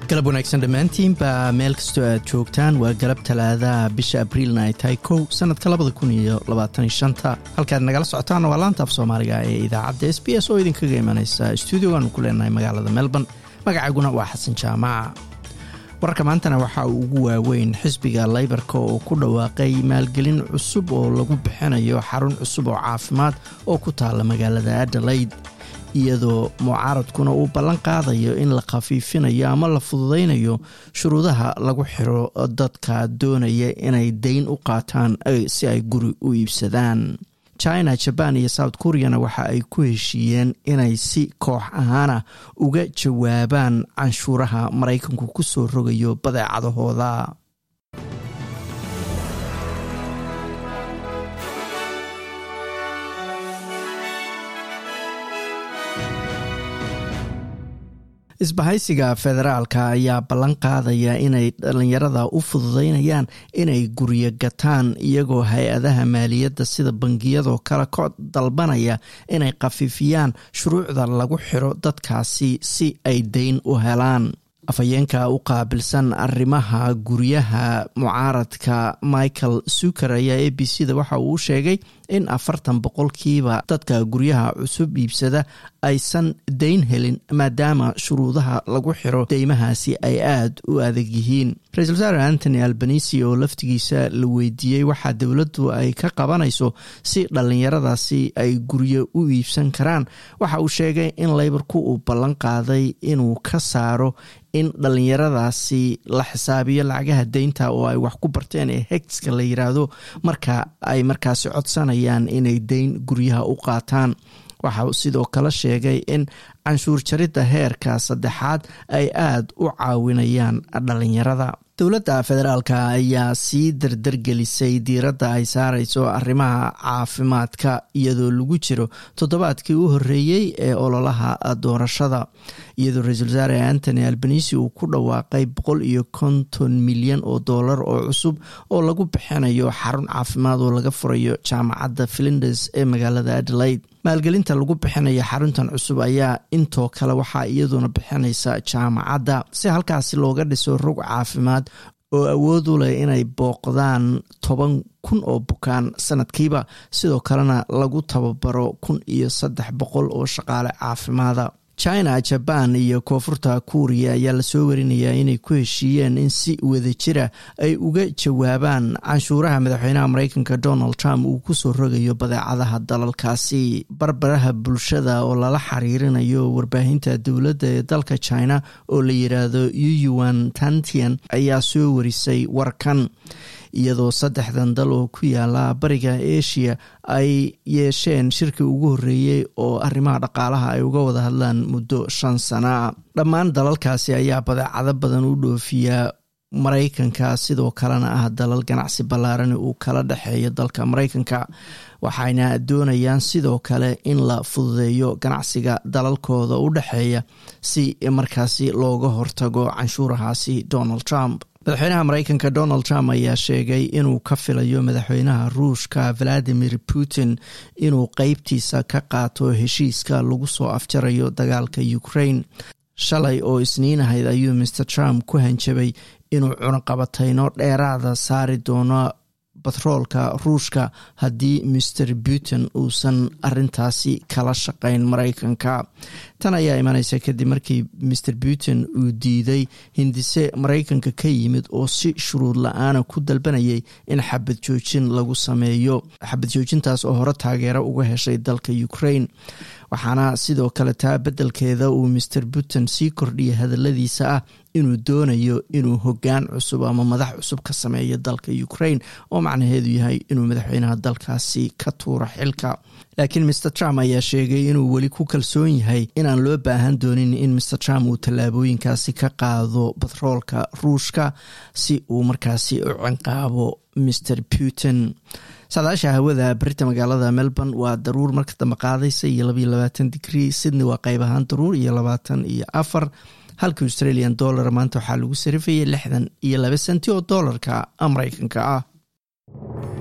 galab wanaagsan dhammaantiinba meel kastoo aad joogtaan waa galab talaadaha bisha abriilna ay tahay 1 sanadka 2025 halkaad nagala socotaan waa laanta af soomaaliga ee idaacadda SBS oo idinkaga imanaysa stuudiogaanu ku leenahay magaalada Melbourne. magacaguna waa xasan jaamaca. wararka maantana waxaa ugu waaweyn xisbiga Labourka oo ku dhawaaqay maalgelin cusub oo lagu bixinayo xarun cusub oo caafimaad oo ku taala magaalada Adelaide, iyadoo mucaaradkuna uu ballan qaadayo in la khafiifinayo ama la fududeynayo shuruudaha lagu xiro dadka doonaya inay dayn u qaataan si ay guri u iibsadaan. China, Japan iyo South Koreana waxa ay ku heshiiyeen inay si koox ahaana uga jawaabaan canshuuraha Mareykanku ku soo rogayo badeecadahooda. isbahaysiga federaalka ayaa ballan qaadaya inay dhalinyarada u fududeynayaan inay guryo gataan, iyagoo hay-adaha maaliyadda sida bangiyadoo kale ka dalbanaya inay khafiifiyaan shuruucda lagu xiro dadkaasi si ay dayn u helaan. afhayeenka u qaabilsan arrimaha guryaha mucaaradka Michael Zucker ayaa ABC-da waxa uu sheegay in 40% dadka guryaha cusub iibsada aysan dayn helin maadaama shuruudaha lagu xiro deymahaasi ay aad u adag yihiin. Ra'iisul Wasaare Anthony Albanese oo laftigiisa la weydiiyey waxa dawladdu ay ka qabanayso si dhalinyaradaasi ay guryo u iibsan karaan, waxa uu sheegay in Labourku uu ballan qaaday inuu ka saaro in dhalinyaradaasi la xisaabiyo lacagaha deynta oo ay wax ku barteen ee HECS-ka la yiraahdo marka ay markaasi codsanayaan inay deyn guryaha u qaataan. waxa uu sidoo kale sheegay in canshuur jaridda heerka 3 ay aad u caawinayaan dhalinyarada. dowladda federaalka ayaa sii dardargelisay diiradda ay saarayso arrimaha caafimaadka iyadoo lagu jiro toddobaadkii u horreeyey ee ololaha doorashada, iyadoo Ra'iisul Wasaare Anthony Albanese uu ku dhawaaqay $150 milyan oo cusub oo lagu bixinayo xarun caafimaad oo laga furayo jaamacadda Flinders ee magaalada Adelaide. maalgelinta lagu bixinayo xaruntan cusub ayaa intoo kale waxaa iyaduna bixinaysa jaamacadda si halkaasi looga dhiso rug caafimaad oo awood u leh inay booqdaan 10,000 oo bukaan sanadkiiba, sidoo kalena lagu tababaro 1,300 oo shaqaale caafimaada. China, Japan iyo Koonfurta Korea ayaa la soo warinayaa inay ku heshiiyeen in si wadajira ay uga jawaabaan canshuuraha madaxweynaha Mareykanka Donald Trump uu ku soo rogayo badeecadaha dalalkaasi. barbaraha bulshada oo lala xiriirinayo warbaahinta dowladda ee dalka China oo la yiraahdo Yuan Tantian ayaa soo warisay warkan, iyadoo 3 dal oo ku yaala bariga Asia ay yeesheen shirki ugu horreeyay oo arrimaha dhaqaalaha ay uga wada hadlaan muddo 5 sano. dhammaan dalalkaasi ayaa badeecado badan u dhoofiya Mareykanka, sidoo kalena ah dalal ganacsi ballaaran uu kala dhaxeeyo dalka Mareykanka, waxayna doonayaan sidoo kale in la fududeeyo ganacsiga dalalkooda u dhaxeeya si markaasi looga hortago canshuurahaasi Donald Trump. madaxweynaha Mareykanka Donald Trump ayaa sheegay inuu ka filayo madaxweynaha Ruushka Vladimir Putin inuu qaybtiisa ka qaato heshiiska lagu soo afjarayo dagaalka Ukraine. shalay oo Isniin ahayd ayuu Mr. Trump ku hanjabay inuu cunaqabatayno dheeraada saari doono batroolka Ruushka haddii Mr. Putin uusan arintaasi kala shaqayn Mareykanka. tan ayaa imanaysa kadib markii Mr. Putin uu diiday hindise Mareykanka ka yimid oo si shuruud la'aan ku dalbanayay in xabad joojin lagu sameeyo. xabad joojintaas oo hore taageero uga heshay dalka Ukraine, waxaana sidoo kale taa beddelkeeda uu Mr. Putin sii kordhiyay hadalladiisa ah inuu doonayo inuu hoggaan cusub ama madax cusub ka sameeyo dalka Ukraine, oo macnaheedu yahay inuu madaxweynaha dalkaasi ka tuuro xilka. laakiin Mr. Trump ayaa sheegay inuu weli ku kalsoon yahay inaan loo baahan doonin in Mr. Trump uu tallaabooyinkaasi ka qaado batroolka Ruushka si uu markaasi u ciqaabo Mr. Putin. saadaasha hawada barita magaalada Melbourne waa daruur marka dambe qaadaysa iyo 22 digrii, Sydney waa qayb ahaan daruur iyo 24, halka Australian dollar maanta waxaa lagu sarifayay 62 senti oo doolarka Mareykanka ah.